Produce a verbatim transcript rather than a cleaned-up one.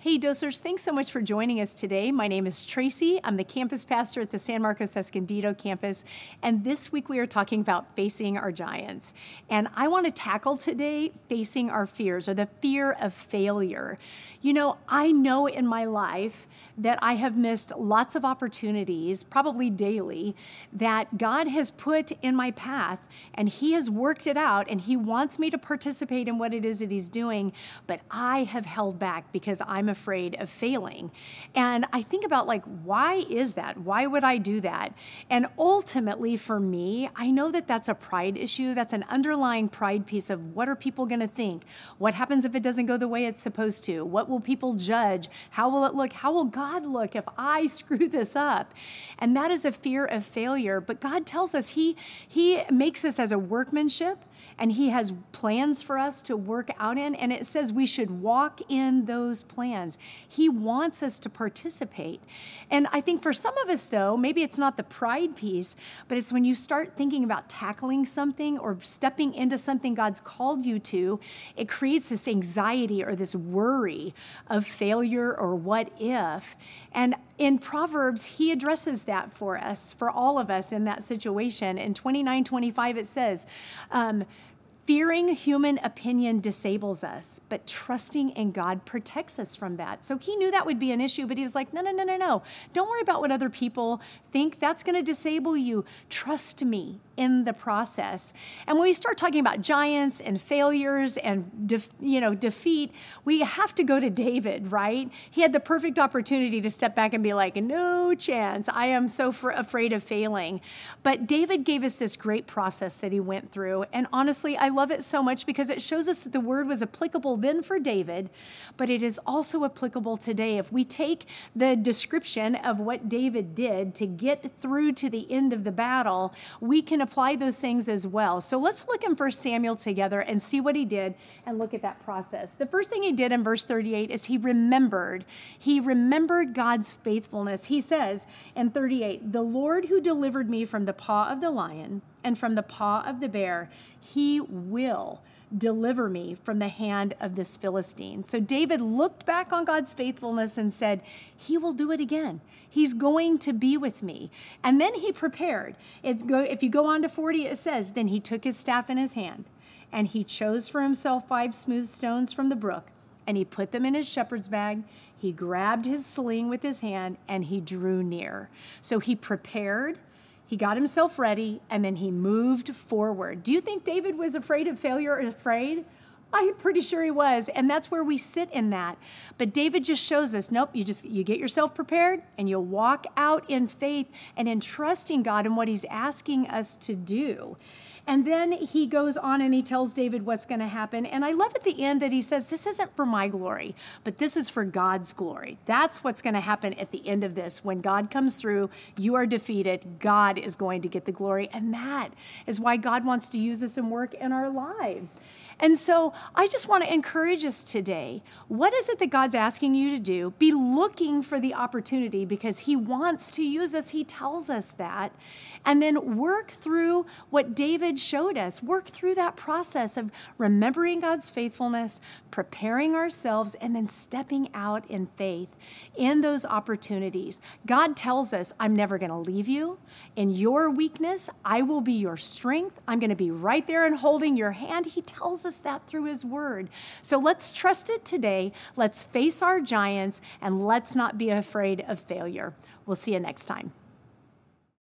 Hey, Dosers, thanks so much for joining us today. My name is Tracy. I'm the campus pastor at the San Marcos Escondido campus, and this week we are talking about facing our giants. And I want to tackle today facing our fears, or the fear of failure. You know, I know in my life that I have missed lots of opportunities, probably daily, that God has put in my path, and He has worked it out, and He wants me to participate in what it is that He's doing, but I have held back because I'm afraid of failing. And I think about, like, why is that? Why would I do that? And ultimately, for me, I know that that's a pride issue. That's an underlying pride piece of what are people going to think? What happens if it doesn't go the way it's supposed to? What will people judge? How will it look? How will God look if I screw this up? And that is a fear of failure. But God tells us He, he makes us as a workmanship, and He has plans for us to work out in, and it says we should walk in those plans. He wants us to participate. And I think for some of us, though, maybe it's not the pride piece, but it's when you start thinking about tackling something or stepping into something God's called you to, it creates this anxiety or this worry of failure or what if. And in Proverbs, He addresses that for us, for all of us in that situation. In twenty-nine twenty-five, it says, um, fearing human opinion disables us, but trusting in God protects us from that. So He knew that would be an issue, but He was like, no, no, no, no, no. Don't worry about what other people think. That's going to disable you. Trust me in the process. And when we start talking about giants and failures and def, you know defeat, we have to go to David, right? He had the perfect opportunity to step back and be like, no chance. I am so fr- afraid of failing. But David gave us this great process that he went through. And honestly, I love it so much because it shows us that the word was applicable then for David, but it is also applicable today. If we take the description of what David did to get through to the end of the battle, we can apply those things as well. So let's look in First Samuel together and see what he did and look at that process. The first thing he did in verse thirty-eight is he remembered. He remembered God's faithfulness. He says in thirty-eight, the Lord who delivered me from the paw of the lion and from the paw of the bear, He will deliver me from the hand of this Philistine. So David looked back on God's faithfulness and said, He will do it again. He's going to be with me. And then he prepared. It go, if you go on to forty, it says, then he took his staff in his hand, and he chose for himself five smooth stones from the brook, and he put them in his shepherd's bag. He grabbed his sling with his hand, and he drew near. So he prepared. He got himself ready, and then he moved forward. Do you think David was afraid of failure or afraid? I'm pretty sure he was, and that's where we sit in that. But David just shows us, nope, you just you get yourself prepared, and you'll walk out in faith and in trusting God and what He's asking us to do. And then he goes on and he tells David what's going to happen. And I love at the end that he says, this isn't for my glory, but this is for God's glory. That's what's going to happen at the end of this. When God comes through, you are defeated. God is going to get the glory. And that is why God wants to use us and work in our lives. And so I just want to encourage us today. What is it that God's asking you to do? Be looking for the opportunity because He wants to use us. He tells us that. And then work through what David showed us. Work through that process of remembering God's faithfulness, preparing ourselves, and then stepping out in faith in those opportunities. God tells us, I'm never going to leave you. In your weakness, I will be your strength. I'm going to be right there and holding your hand. He tells us that through His word. So let's trust it today. Let's face our giants, and let's not be afraid of failure. We'll see you next time.